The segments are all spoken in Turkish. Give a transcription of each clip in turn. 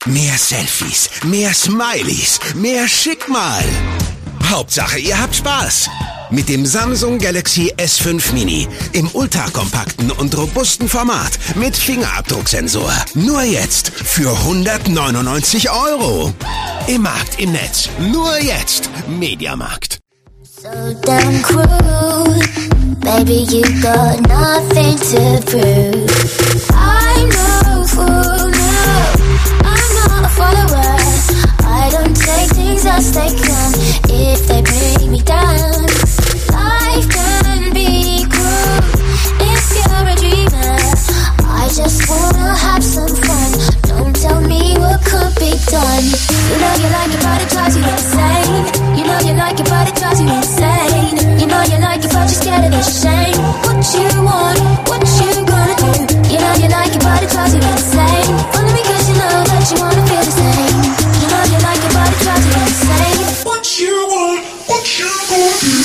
Mehr Selfies, mehr Smileys, mehr Schickmal. Hauptsache, ihr habt Spaß. Mit dem Samsung Galaxy S5 Mini im ultrakompakten und robusten Format mit Fingerabdrucksensor. Nur jetzt für 199 €. Im Markt, im Netz. Nur jetzt. Mediamarkt. So damn cruel, baby, you got nothing to prove. I'm no fool, no, I'm not a follower. I don't take things as they come if they bring me down. Life can be cruel if you're a dreamer. I just wanna have some fun. Don't tell me what could be done. You know you like it, but it drives you insane. You know you like it, but it drives you insane. You know you like it, but you're scared of the shame. What you want, what you gonna do? You know you like it, but it drives you insane. Only because you know that you wanna feel the same. You know you like it, but it drives you insane. What you want, what you gonna do?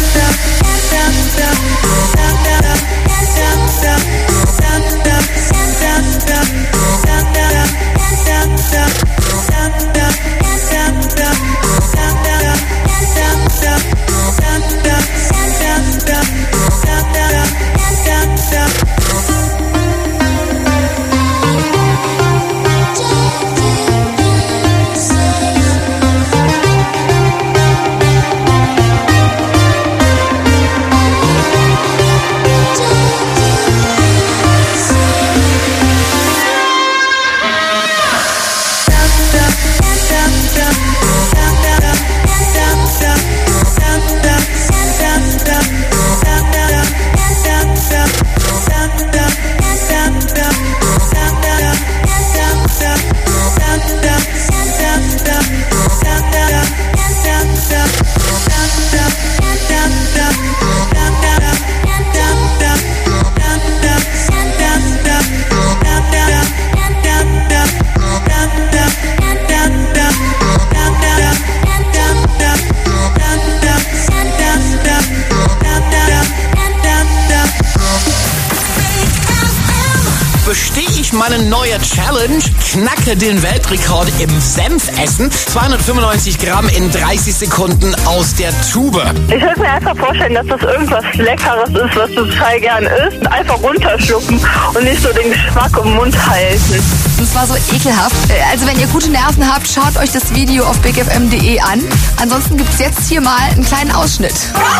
Meine neue Challenge, knacke den Weltrekord im Senfessen. 295 Gramm in 30 Sekunden aus der Tube. Ich würde mir einfach vorstellen, dass das irgendwas Leckeres ist, was du total gern isst. Einfach runterschlucken und nicht so den Geschmack im Mund halten. Das war so ekelhaft. Also wenn ihr gute Nerven habt, schaut euch das Video auf bigfm.de an. Ansonsten gibt's jetzt hier mal einen kleinen Ausschnitt.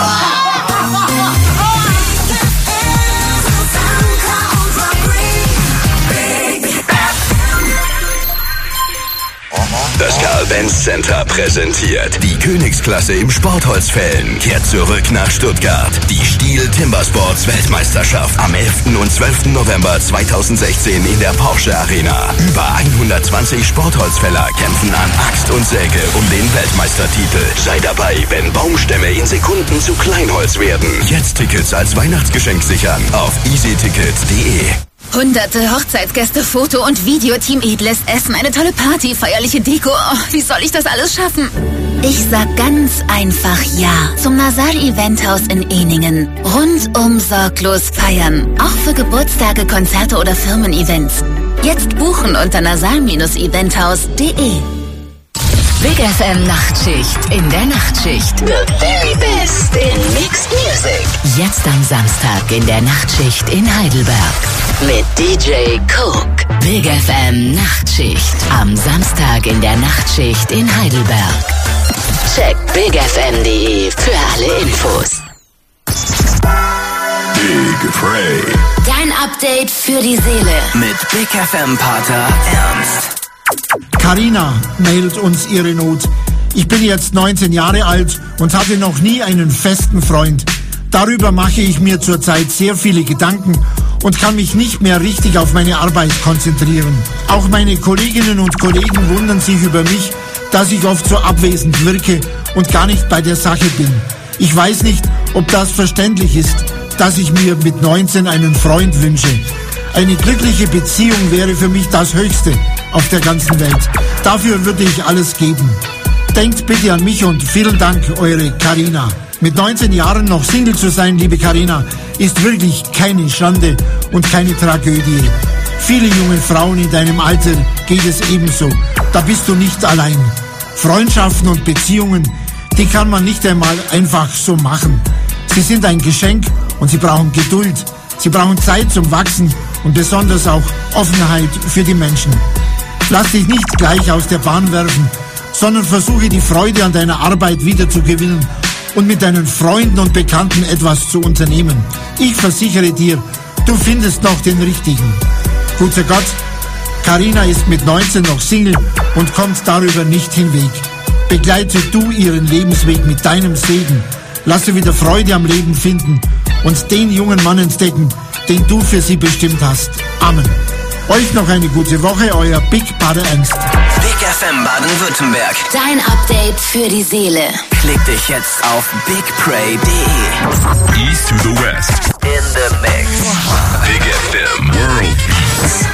Das Karl-Benz Center präsentiert die Königsklasse im Sportholzfällen kehrt zurück nach Stuttgart. Die Stihl Timbersports Weltmeisterschaft am 11. und 12. November 2016 in der Porsche Arena. Über 120 Sportholzfäller kämpfen an Axt und Säge um den Weltmeistertitel. Sei dabei, wenn Baumstämme in Sekunden zu Kleinholz werden. Jetzt Tickets als Weihnachtsgeschenk sichern auf easyticket.de. Hunderte Hochzeitsgäste, Foto- und Videoteam, edles Essen, eine tolle Party, feierliche Deko. Oh, wie soll ich das alles schaffen? Ich sag ganz einfach Ja zum Nasal Eventhaus in Ehningen. Rundum sorglos feiern. Auch für Geburtstage, Konzerte oder Firmen-Events. Jetzt buchen unter nasal-eventhaus.de. Big FM Nachtschicht in der Nachtschicht. The very best in mixed music. Jetzt am Samstag in der Nachtschicht in Heidelberg. Mit DJ Cook. Big FM Nachtschicht. Am Samstag in der Nachtschicht in Heidelberg. Check bigfm.de für alle Infos. Big Frey. Dein Update für die Seele. Mit Big FM Pater Ernst. Carina mailt uns ihre Not. Ich bin jetzt 19 Jahre alt und hatte noch nie einen festen Freund. Darüber mache ich mir zurzeit sehr viele Gedanken und kann mich nicht mehr richtig auf meine Arbeit konzentrieren. Auch meine Kolleginnen und Kollegen wundern sich über mich, dass ich oft so abwesend wirke und gar nicht bei der Sache bin. Ich weiß nicht, ob das verständlich ist, dass ich mir mit 19 einen Freund wünsche. Eine glückliche Beziehung wäre für mich das Höchste auf der ganzen Welt. Dafür würde ich alles geben. Denkt bitte an mich und vielen Dank, eure Carina. Mit 19 Jahren noch Single zu sein, liebe Carina, ist wirklich keine Schande und keine Tragödie. Viele junge Frauen in deinem Alter geht es ebenso. da bist du nicht allein. Freundschaften und Beziehungen, die kann man nicht einmal einfach so machen. Sie sind ein Geschenk und sie brauchen Geduld. Sie brauchen Zeit zum Wachsen und besonders auch Offenheit für die Menschen. Lass dich nicht gleich aus der Bahn werfen, sondern versuche die Freude an deiner Arbeit wieder zu gewinnen und mit deinen Freunden und Bekannten etwas zu unternehmen. Ich versichere dir, du findest noch den Richtigen. Guter Gott, Carina ist mit 19 noch Single und kommt darüber nicht hinweg. Begleite du ihren Lebensweg mit deinem Segen. Lass sie wieder Freude am Leben finden und den jungen Mann entdecken, den du für sie bestimmt hast. Amen. Euch noch eine gute Woche, euer Big Brother Ernst. Big FM Baden-Württemberg. Dein Update für die Seele. Klick dich jetzt auf bigpray.de. East to the West. In the mix. Big FM World Beats.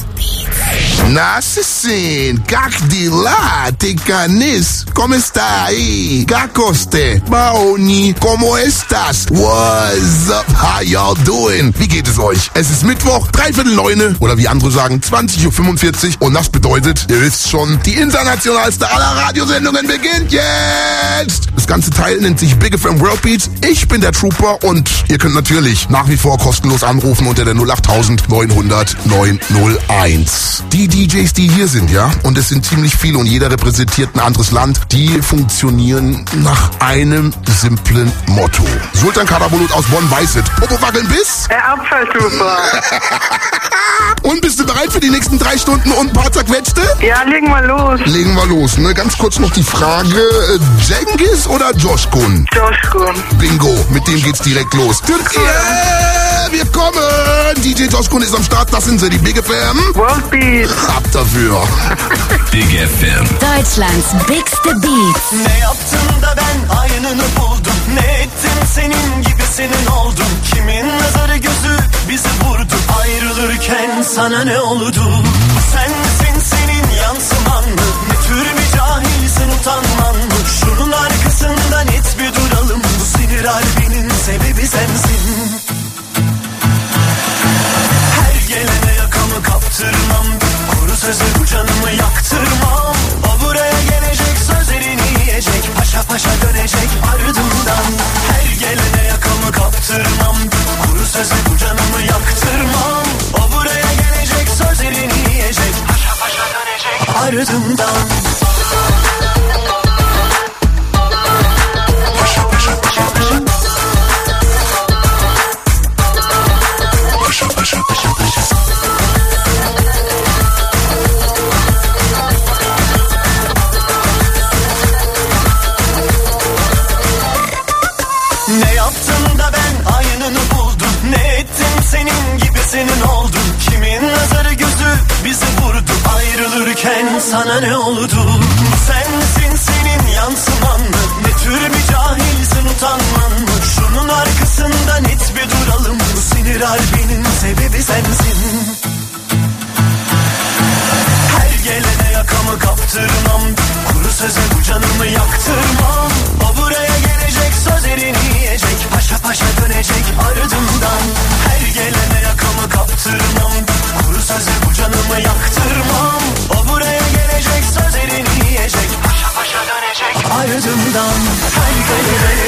Nassin, kak di la, te canis, ¿cómo está ahí? Kakoste, Baoni, ¿cómo estás? What's up, how y'all doing? Wie geht es euch? Es ist Mittwoch, 8:45 oder wie andere sagen, 20:45 Uhr und das bedeutet, ihr wisst schon, die internationalste aller Radiosendungen beginnt jetzt! Das ganze Teil nennt sich Big FM World Beats. Ich bin der Trooper und ihr könnt natürlich nach wie vor kostenlos anrufen unter der 08000 900 901. Die DJs, die hier sind, ja, und es sind ziemlich viele und jeder repräsentiert ein anderes Land, die funktionieren nach einem simplen Motto. Sultan Karabulut aus Bonn weiß es. Popo wackeln bis? Der Abfalltrooper. Und bist du bereit für die nächsten 3 Stunden und ein paar zerquetschte? Ja, legen wir los. Legen wir los. Ne? Ganz kurz noch die Frage, Cengiz oder Joshkun? Joshkun. Bingo, mit dem geht's direkt los. Yeah, wir kommen! DJ Joshkun ist am Start, das sind sie, die Big FM. World Beat. Ab dafür. Big FM. Deutschlands bigste Beats. Ne yaptın da ben aynını buldum. Ne ettim senin gibisinin oldum. Kimin nazarı gözü bizi vurdu. Ayrılırken sana ne oldu? Sen misin senin yansıman mı? Ne tür bir cahilsin utanman mı? Şunun arkasında net bir duralım. Bu sinir halbinin sebebi sensin. Her gelene yakamı kaptırmam. Kuru sözü bu canımı yaktırmam. O buraya gelecek sözlerini yiyecek. Paşa paşa dönecek ardından. Her gelene yakamı kaptırmam. Kuru sözü bu canımı yaktırmam. O buraya gelecek sözlerini yiyecek. Paşa paşa dönecek ardından. Ne yaptın da ben aynını buldum. Ne ettim senin gibisinin oldum. Kimin nazarı gözü bizi vurdu. Ayrılırken sana ne oldu? Sen misin senin yansıman mı? Ne tür bir cahilsin utanman mı? Şunun arkasında net bir duralım. Bu sinir harbinin sebebi sensin. Her gelene yakamı kaptırmam. Kuru söze bu canımı yaktırmam. O buraya gelecek sözlerini yiyecek. Paşa paşa dönecek ardından. Her gelene yakamı kaptırmam. Kuru söze bu canımı yaktırmam. O buraya gelecek sözlerini yiyecek. Paşa paşa dönecek ardından. Her gelene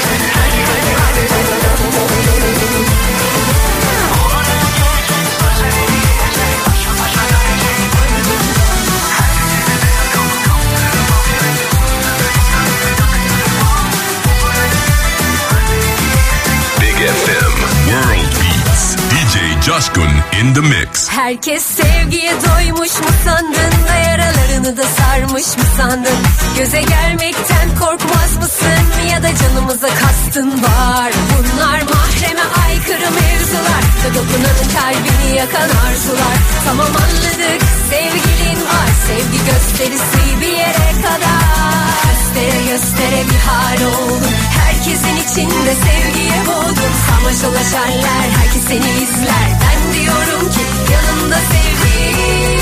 FM World Beats. DJ Joshkun in the mix. Herkes sevgiye doymuş mu sandın da yaralarını da sarmış mı sandın? Göze gelmekten korkmaz mısın ya da canımıza kastın var? Bunlar mahreme aykırı mevzular ve dokunanın kalbini yakan arzular. Tamam anladık sevgilin var, sevgi gösterisi bir yere kadar. Göstere göstere bir hal oldun, herkesin içinde sevgiye boğdun. Samaşalaşarlar, herkes seni izler. Ben diyorum ki yanında sevgi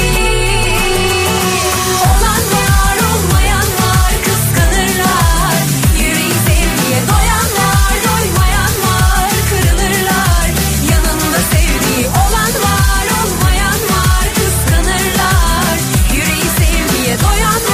olan var, olmayan var, kıskanırlar. Yüreği sevgiye doyanlar, doymayan var, kırılırlar. Yanında sevgi olan var, olmayan var, kıskanırlar. Yüreği sevgiye doyan var.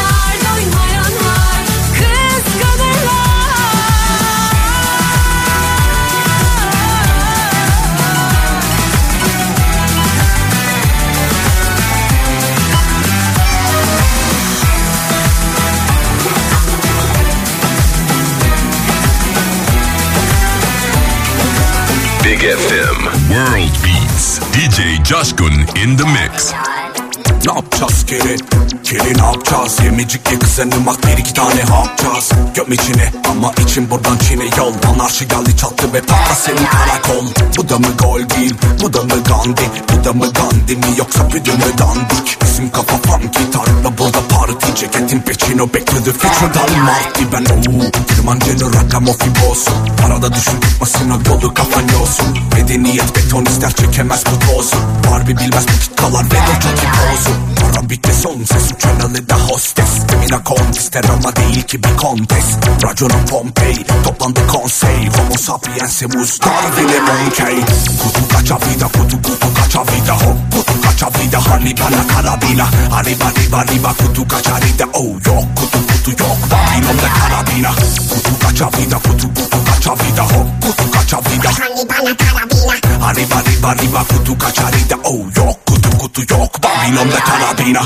Big FM World Beats. DJ Coşkun in the mix. Ne yapacağız Kiri ne yapacağız? Yemecik yakısını bak bir iki tane yapacağız. Göm içine ama için buradan Çin'e yol. Anarşi geldi çattı ve patla senin karakol. Bu da mı gol değil, bu da mı Gandhi? Bu da mı Gandhi mi yoksa püdü mü dandik? Bizim kafa funky tarla burada party. Ceketin peçino bekledi feature'dan Marty. Ben Kırmancı'nın ragamofibosu. Arada düşün tutmasına dolu kafan yosun. Medeniyet beton ister çekemez bu tozu. Barbie bilmez bu kitkalar ve de çok pozu. Para bitti son ses uçanalı da hostes. Temina kontister ama değil ki bir kontes. Racona Pompei toplandı konsey. Homo sapiensemus Darwin'e Monkey. Kutu kaça vida kutu kaça vida. Hop kutu kaça vida hani bana karabina. Arriba kutu kaça vida. Oh yok kutu yok Babilon'da karabina. Kutu kaça vida kutu kaça vida. Hop kutu kaça vida hani bana karabina. Arriba kutu kaça vida. Oh yok kutu yok Babilon'da karabina.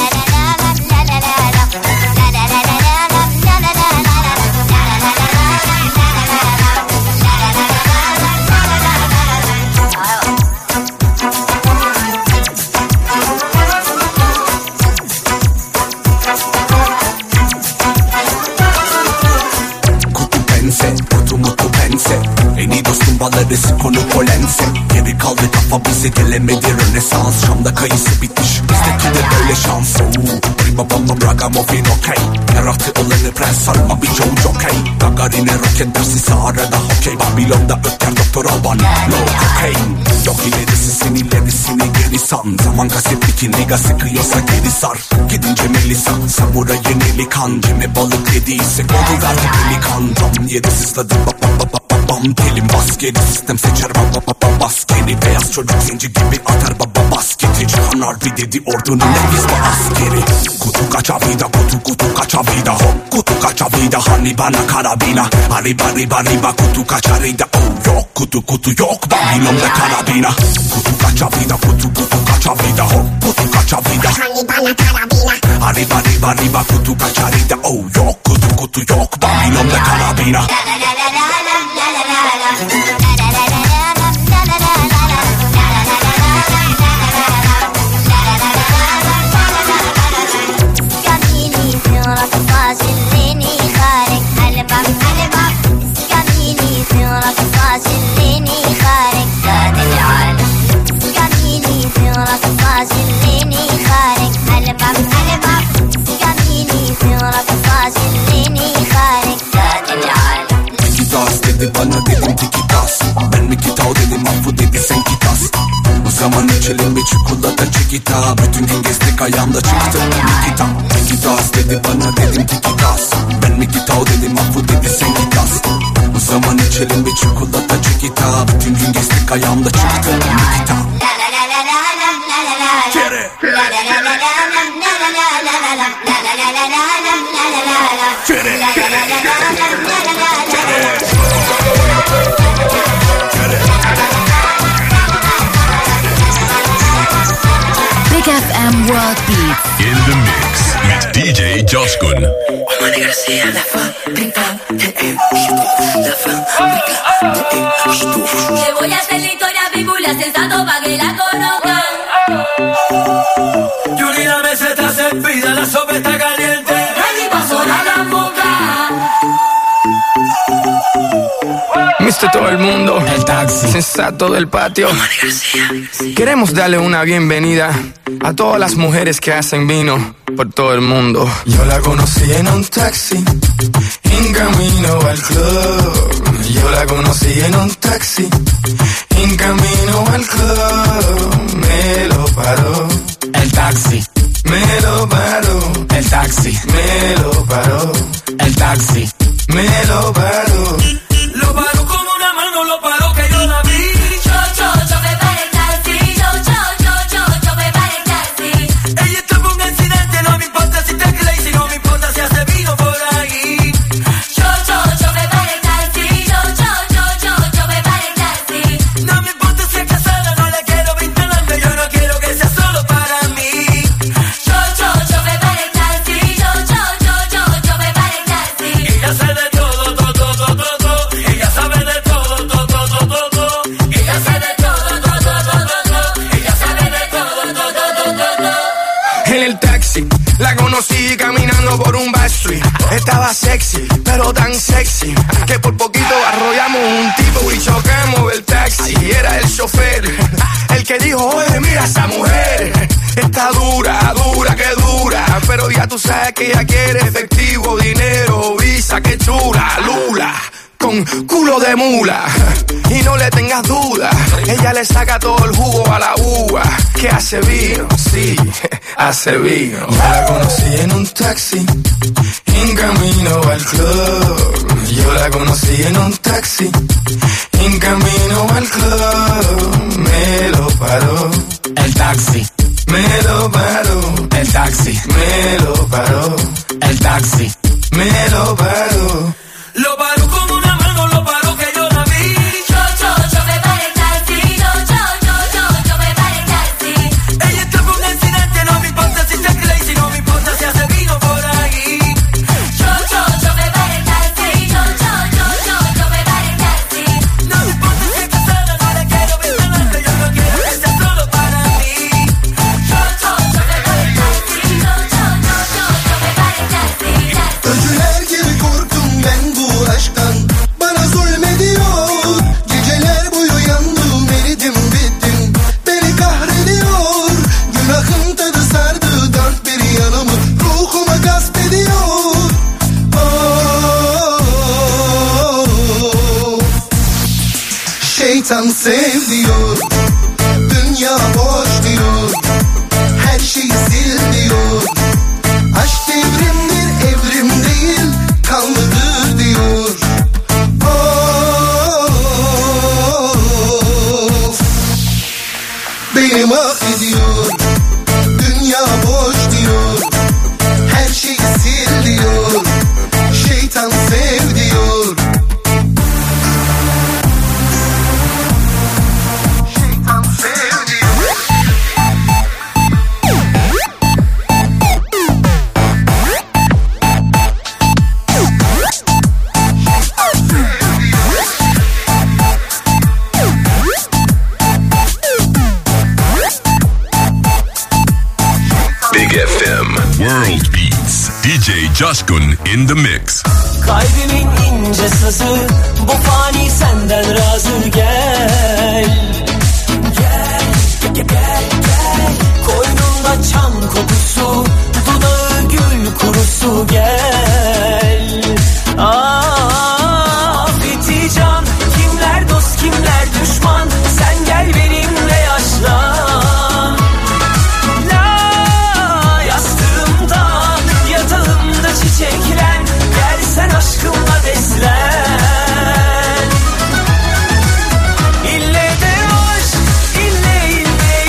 En iyi dostum balarısı konu polense. Geri kaldı kafa bizi gelemedi Rönesans. Şam'da kayısı bitmiş bizdeki de böyle şans. Riba bamba ragamuffin okey. Yaratı olanı prens sarma bir John Jockey. Gagarin'e roket dersi Sahara'da hokey. Babilon'da öter Doktor Alban no cocaine. Yok ilerisini geri san. Zaman kasetlik nega sıkıyorsa geri sar. Gidince Melisa Samura yenili kan. Kime balık dediyse kodu verdi pelikan. Tam yeri sızladı bam telim baskeri. Sistem seçer baskeri. Beyaz çocuk zenci gibi atar basketi. Çıkanar bir dedi ordunun nefis askeri. Kutu kaça vida kutu kaça vida. Hop kutu kaça vida hani bana karabina. Arriba kutu kaça vida. Oh yok kutu yok Babilon'da karabina. Kutu kaça vida kutu kaça vida. Hop kutu kaça vida hani bana karabina. Arriba kutu kaça vida. Oh yok kutu yok Babilon'da karabina. Dedi bana dedim tiki tas. Ben mi kitao dedim affu dedi sen kitas. O zaman içelim bir çikolata çikita. Bütün gün gezdik ayağımda çıktı Nikita. Tiki tas dedi bana dedim tiki tas. Ben mi kitao dedim affu dedi sen kitas. O zaman içelim bir çikolata çikita. Bütün gün gezdik ayağımda çıktı Nikita. Kere Big FM World Beats. In the mix with DJ Coşkun. Le voy a hacer la historia bíblia sensato pa' que la conozcan. Yuri, la meseta se pide, la sopa está caliente. Ready pa' sonar la boca. Mr. Todo el mundo, el taxi, sensato del patio. Queremos darle una bienvenida a todas las mujeres que hacen vino por todo el mundo. Yo la conocí en un taxi, en camino al club. Yo la conocí en un taxi, en camino al club. Me lo paró el taxi, me lo paró el taxi, me lo paró el taxi, me lo paró. Lo paró con una mano, lo paró que yo la vi. Yo me paré el taxi. Yo me paré el taxi. Ella tuvo un accidente, no me importa si está crazy, no me importa si hace vino por ahí. Yo me paré el taxi. Yo me paré el taxi. No me importa si es casada, no la quiero vinculando, yo no quiero que sea solo para mí. Yo me paré el taxi. Yo me paré el taxi. Ella sabe todo. conocí caminando por un backstreet. Estaba sexy, pero tan sexy que por poquito arrollamos un tipo y chocamos el taxi. Era el chofer el que dijo, oye, mira esa mujer. Está dura, dura, que dura. Pero ya tú sabes que ella quiere efectivo, dinero, visa, que chula, lula. Con culo de mula. Y no le tengas duda, ella le saca todo el jugo a la uva. Que hace vino, sí, hace vino. Yo la conocí en un taxi, en camino al club. Yo la conocí en un taxi, en camino al club. Me lo paró el taxi. Me lo paró el taxi. Me lo paró el taxi. Me lo paró. Lo paró con una mano, lo paró que yo la vi. Yo me paré el taxi. Yo me paré el taxi. Ella está por un accidente, no me importa si está crazy, no me importa si hace vino por ahí. Yo me paré el taxi. Yo me paré el taxi. No me importa si está sola, no la quiero ver delante, yo no quiero que sea solo para mí. Yo me paré el taxi. Yo me paré el taxi. Öcüler gibi korktum ben bu aşktan. Bana zulmediyor. Geceler boyu yandım, eridim, bittim. Beni kahrediyor. Günahın tadı sardı dört bir yanımı. Ruhuma gasp ediyor. Şeytan sev diyor. Dünya boş diyor. Her şeyi sil diyor. Aşk devrimdir, evrim değil, kanlıdır diyor. Beni mahvediyor. Dünya boş diyor. Her şeyi sil diyor. Şeytan sev diyor. Şeytan sev diyor. Big FM World Beats. DJ Coşkun in the mix. Kalbimin ince sazı, bu fani senden razı gel. Gel. Koynumda çam kokusu, dudağı gül kurusu gel. Fitican, kimler dost kimler düşman, sen gel benimle yaşlan. Yastığımda, yatağımda çiçeklen, gel sen aşkımla beslen. İlle de aşk, ille.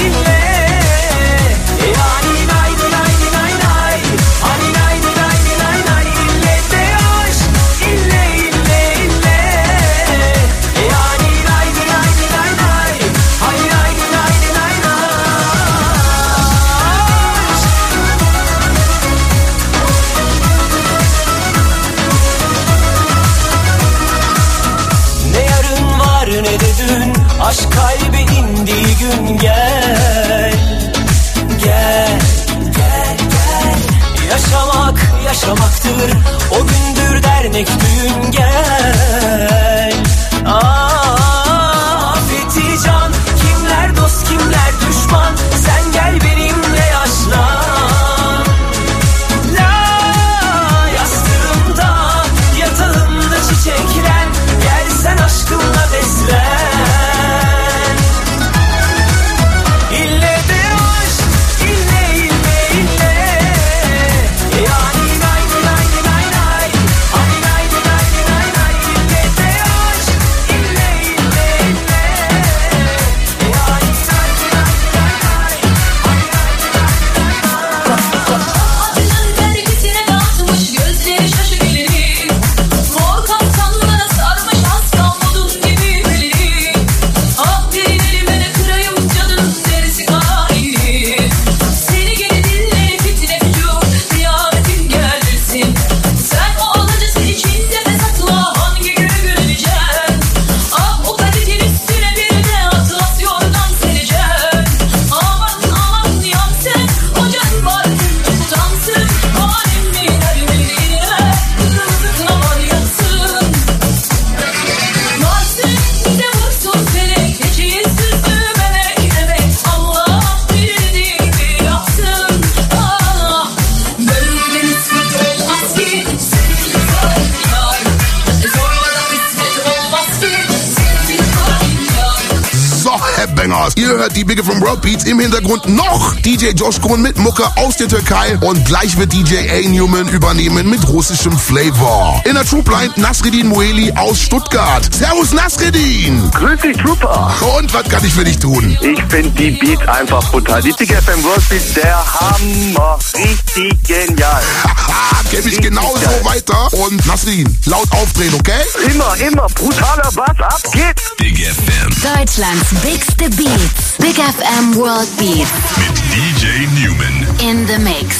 Yani nay nay. Hani nay nay. İlle de aşk, ille. Yani nay nay. Hani nay nay. Ne yarın var ne de dün, aşk kalbe indiği gün gel. Yaşamaktır, o gündür dernek düğün gel. Fitican, kimler dost kimler düşman, sen gel benimle yaşlan. Yastığımda, yatağımda çiçeklen, gel sen aşkımla beslen. İlle de aşk, ille. Yani nay. Hani nay. İlle de hört die Big FM World Beats, im Hintergrund noch DJ Joshkun mit Mucke aus der Türkei und gleich wird DJ A. Newman übernehmen mit russischem Flavor. In der Troopline Nasreddin Moeli aus Stuttgart. Servus Nasreddin! Grüß dich, Trooper! Und was kann ich für dich tun? Ich finde die Beats einfach brutal. Die Big FM World Beats, der Hammer. Richtig genial. Haha, kenn ich genauso weiter. Und Nasreddin, laut aufdrehen, okay? Immer. Brutaler Bass, ab geht's! Big FM. Deutschlands bigste Beats. Big FM World Beats. Mit DJ Newman. In the mix.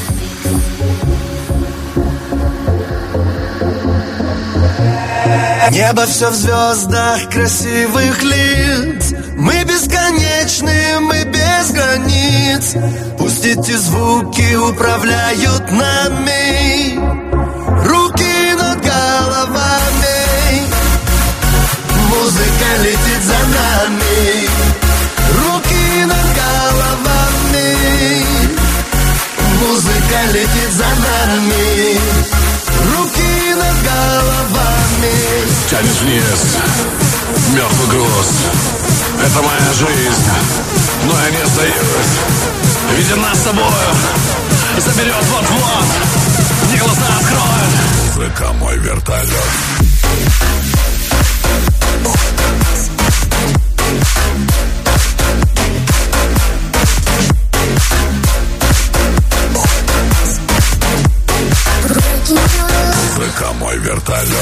Небо все в звездах красивых лиц. Мы бесконечны, мы без границ. Пусть эти звуки управляют нами. Руки над головами. Музыка летит за нами. Руки над головами. Музыка летит за нами. Руки над головами. Тянешь вниз, мертвый груз. Это моя жизнь, но я не сдаюсь. Видя нас с тобою, заберет вот-вот. Не глаза откроет. ВК мой вертолет. ВК мой вертолет.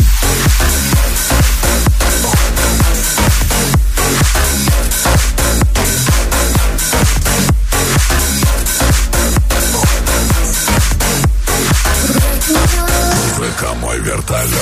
ВК мой вертолет.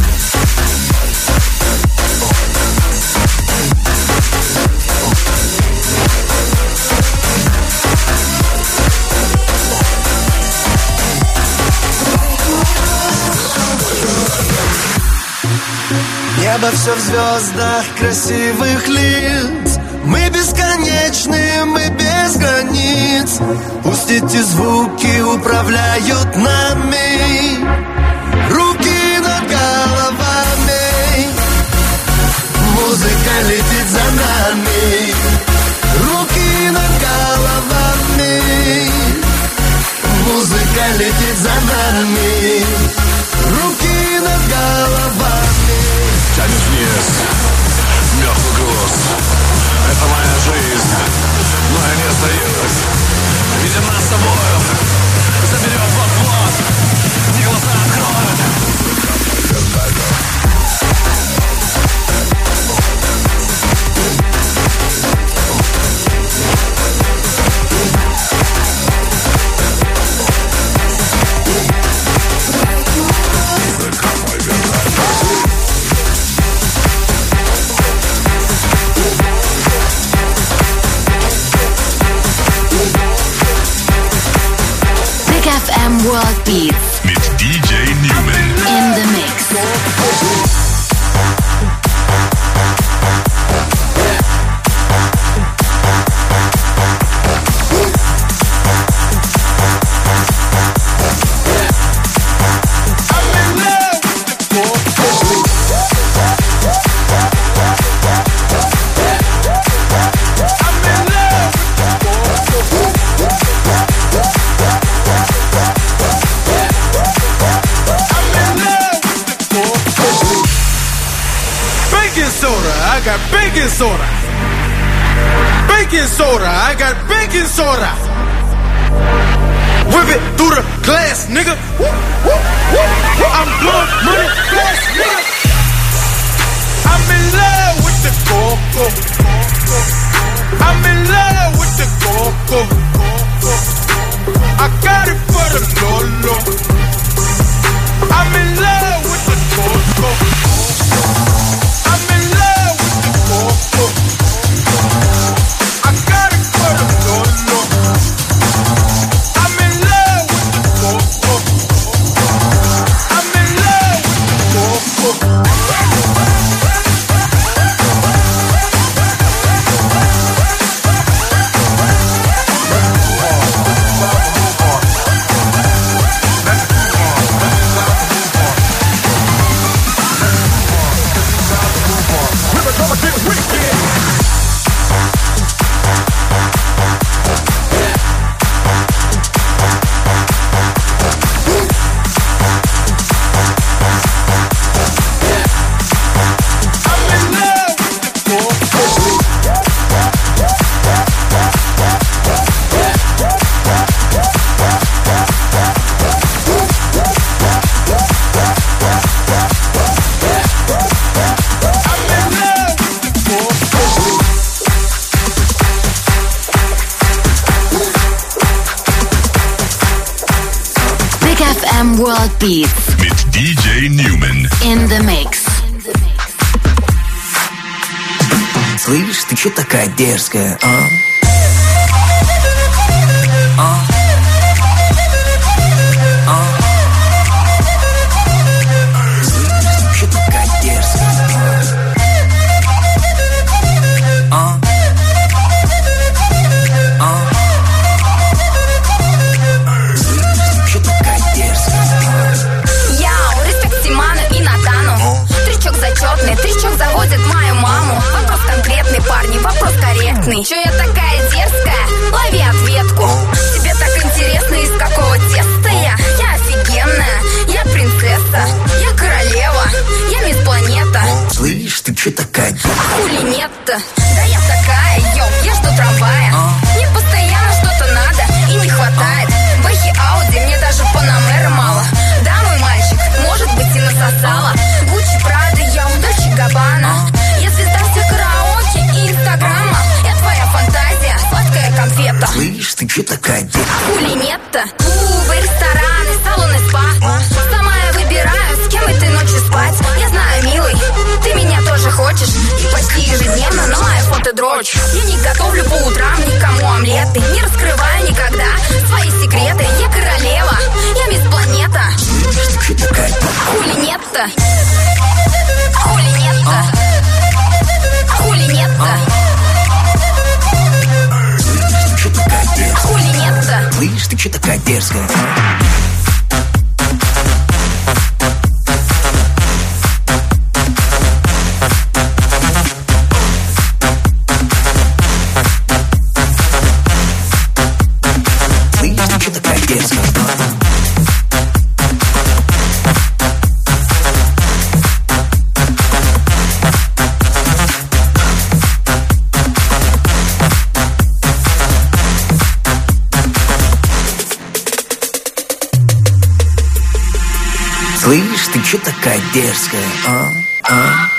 Небо все в звездах красивых лиц. Мы бесконечны, мы без границ. Пусть эти звуки управляют нами. Руки над головами. Музыка летит за нами. Руки над головами. Музыка летит за нами. Руки над головами. Тянешь вниз, мертвый груз. Это моя жизнь, но я не сдаюсь. Видя нас с тобою, заберет вот-вот. Не глаза откроет. FM World Beats. Mit DJ Newman. In the mix. I got baking soda. Baking soda, I got baking soda. Whip it through the glass, nigga. I'm blowing money fast, nigga. I'm in love with the coco. I'm in love with the coco. I got it for the Lolo. I'm in love with the coco. I'm in love with the coco. I got it for the Lolo. I'm in love with the coco. I'm in love with the coco. Big FM World Beats mit DJ Newman. In the Mix. Слышь, ты чё такая дерзкая, а? Трючок заводит мою маму. Вопрос конкретный, парни, вопрос корректный. Чё я такая дерзкая? Лови ответку. Тебе так интересно, из какого теста я? Я офигенная, я принцесса, я королева, я мисс планета. Слышь, ты чё такая? Хули нет-то? Да я такая, йоу, я жду трамвая. Мне постоянно что-то надо и не хватает. Бэхи Ауди, мне даже Панамера мало. Да, мой мальчик, может быть и насосала. Гуччи, Прада, я Дольче Габбана. Я звезда всех караоке и инстаграма. Я твоя фантазия, сладкая конфета. Слышь, ты чё такая? Хули нет-то? Клубы, рестораны, салоны, спа. Сама я выбираю, с кем этой ночью спать. Я знаю, милый, ты меня тоже хочешь. И почти ежедневно на мое фото дрочь. Я не готовлю по утрам никому омлеты. Не раскрываю никогда свои секреты. Я королева, я мисс планета. Хули нет-то? Хули нет-то? Хули нет-то? Хули нет-то? Слышь, ты чё такая дерзкая? Слышь, ты чё такая дерзкая, а?